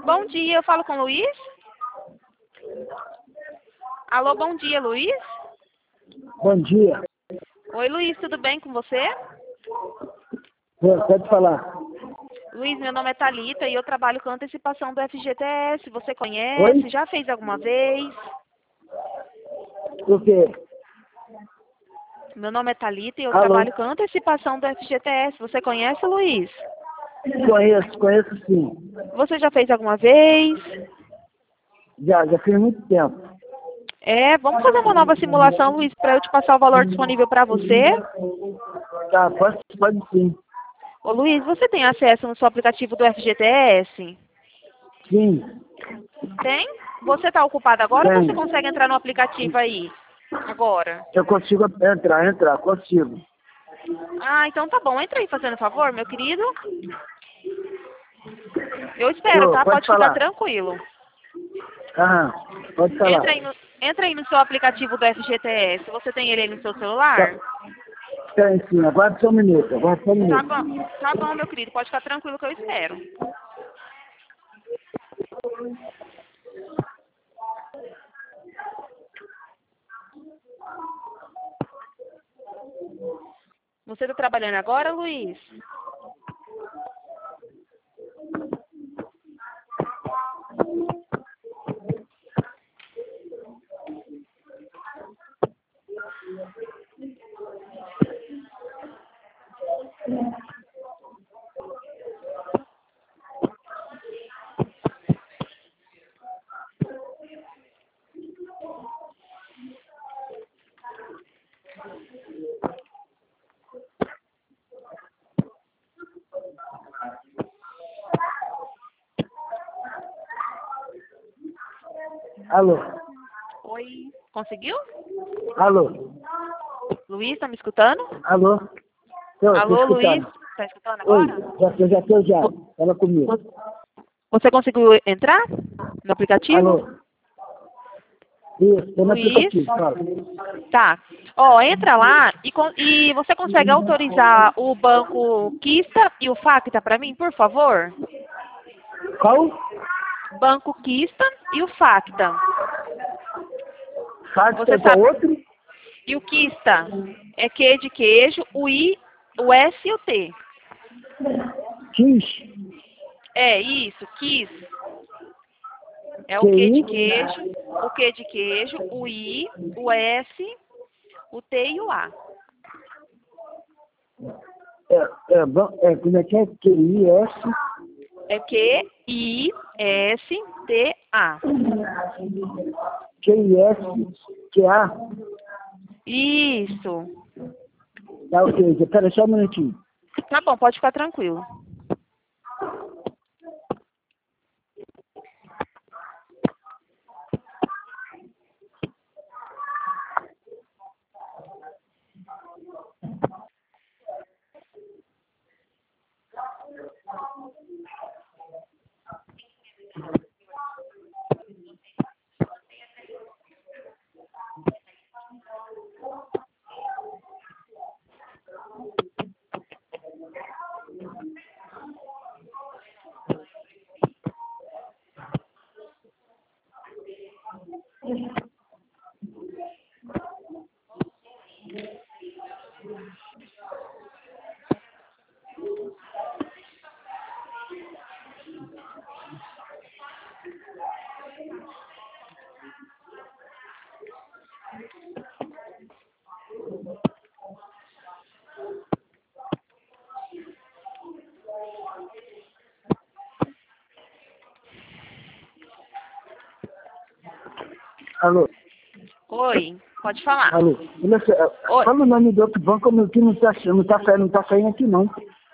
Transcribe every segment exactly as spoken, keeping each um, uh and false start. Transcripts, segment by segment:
Bom dia, eu falo com o Luiz? Alô, bom dia, Luiz? Bom dia. Oi, Luiz, tudo bem com você? É, pode falar. Luiz, meu nome é Thalita e eu trabalho com antecipação do F G T S. Você conhece? Oi? Já fez alguma vez? O quê? Meu nome é Thalita e eu Alô? trabalho com antecipação do F G T S. Você conhece, Luiz? Conheço, conheço sim. Você já fez alguma vez? Já, já fiz muito tempo. É, vamos fazer uma nova simulação, Luiz, para eu te passar o valor disponível para você. Tá, pode, pode sim. Ô, Luiz, você tem acesso no seu aplicativo do F G T S? Sim. Tem? Você está ocupado agora ou Tem. você consegue entrar no aplicativo aí? Agora. Eu consigo entrar, entrar, consigo. Ah, então tá bom. Entra aí fazendo favor, meu querido. Eu espero, Ô, tá? pode Pode ficar falar. tranquilo. Aham, pode falar. Entra aí, no, entra aí no seu aplicativo do F G T S. Você tem ele aí no seu celular? Tem sim, aguarde só um minuto, aguarde só um Tá minuto. bom, tá bom, meu querido. Pode ficar tranquilo que eu espero. Você tá trabalhando agora, Luiz? Alô? Oi. Conseguiu? Alô? Luiz, tá me escutando? Alô? Tô, tô Alô, Luiz? escutando. Tá escutando Oi, agora? já, eu já tô já. Fala comigo. Você conseguiu entrar no aplicativo? Alô? Isso, tô no Luiz? aplicativo, fala. Tá. Ó, entra lá e, con- e você consegue autorizar o banco Kista e o Facta para mim, por favor? Qual? Banco Kista e o Facta. Faz Você qual sabe? outro? E o Kista é Q de queijo, o I, o S e o T. X. É isso, Kiss. É o Q Q de I. queijo, o Q de queijo, o I, o S, o T e o A. É, é, bom, é, como é que é? Q I S. É Q I S T A. Q I S. Q A. Isso. Tá, ok. Espera só um minutinho. Tá bom, pode ficar tranquilo. Alô? Oi, pode falar. Alô? Olha só, é, Oi. fala o nome do outro banco que não tá, não tá, saindo- não tá saindo aqui, não.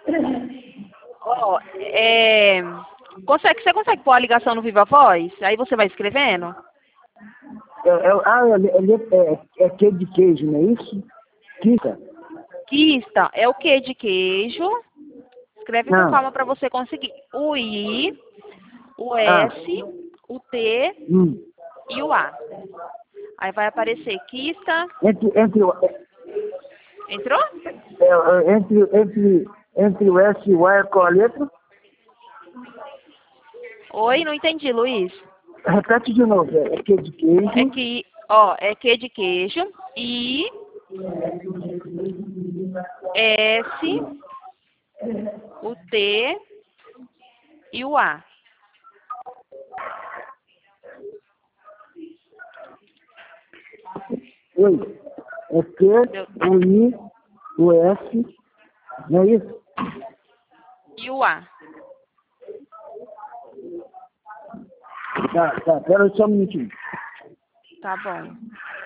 Ó, é... Consegue, você consegue pôr a ligação no Viva Voz? Aí você vai escrevendo? É, é, ah, é, é, é, é Q de queijo, não é isso? Kika? Kista é o Q de queijo. Escreve com Ah. calma para você conseguir. O I, o Ah. S, o T Hum. e o A. Aí vai aparecer Kista. Entre, entre, o- Entrou? é, é, entre, entre, entre o S e o A, qual a letra? Oi, não entendi, Luiz. Repete de novo. É Q de queijo. É que, ó, é Q de queijo, I, S, o T e o A. Oi. É Q, o I, o S, não é isso? E o A. Tá, tá. Pera só um minutinho. Tá bom.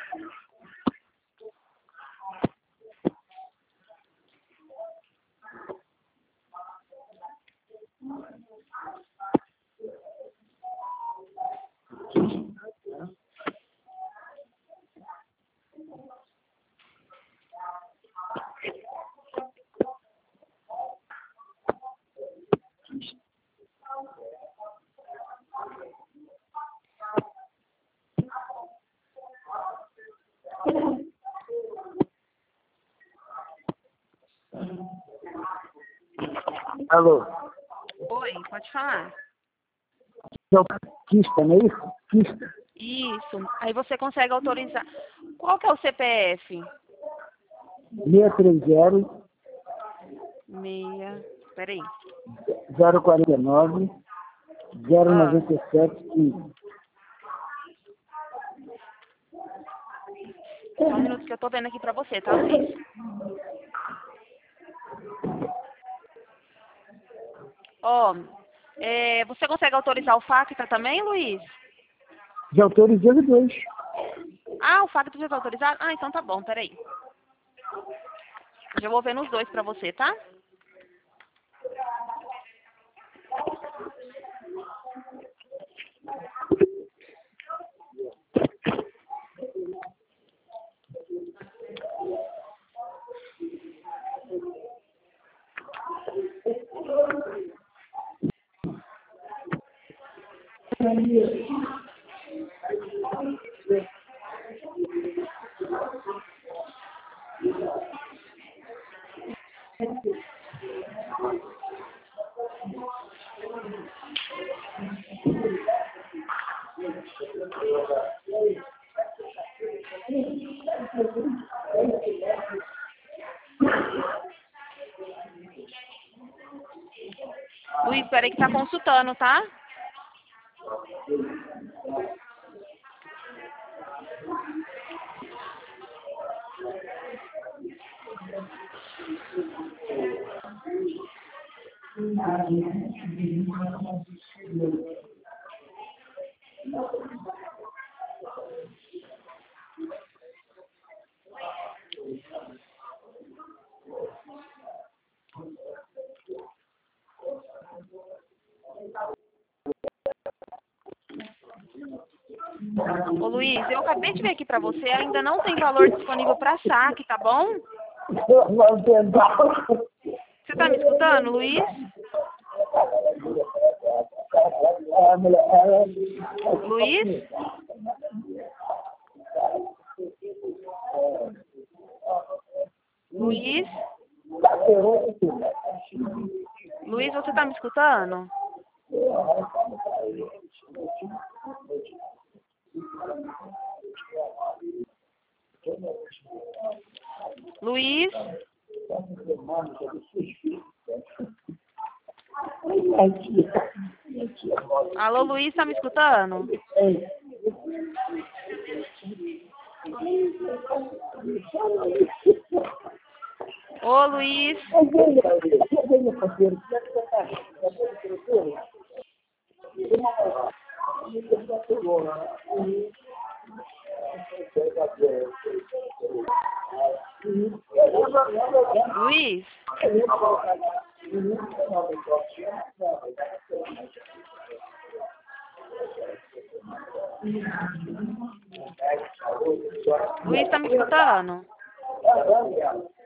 Alô? Oi, pode falar. É o Quista, não é isso? Quista. Isso. Aí você consegue autorizar. Qual que é o C P F? seis três zero, Meia. Peraí. zero quatro nove, zero Ah, nove sete, quinze. só um minuto que eu tô vendo aqui pra você, tá, Luiz? Ó, é, você consegue autorizar o FACTA também, Luiz? Já autorizei os dois. Ah, o FACTA já tá autorizado? Ah, então tá bom, peraí. Já vou ver nos dois pra você, tá? Luiz, peraí que tá consultando, tá? Ô Luiz, eu acabei de ver aqui pra você, ainda não tem valor disponível pra saque, tá bom? Vou tentar. Você tá me escutando, Luiz? Luiz? Luiz? Luiz, você tá me escutando? Luiz? Alô, Luiz, tá me escutando? Ô, Luiz? Luiz? Luiz, tá me escutando?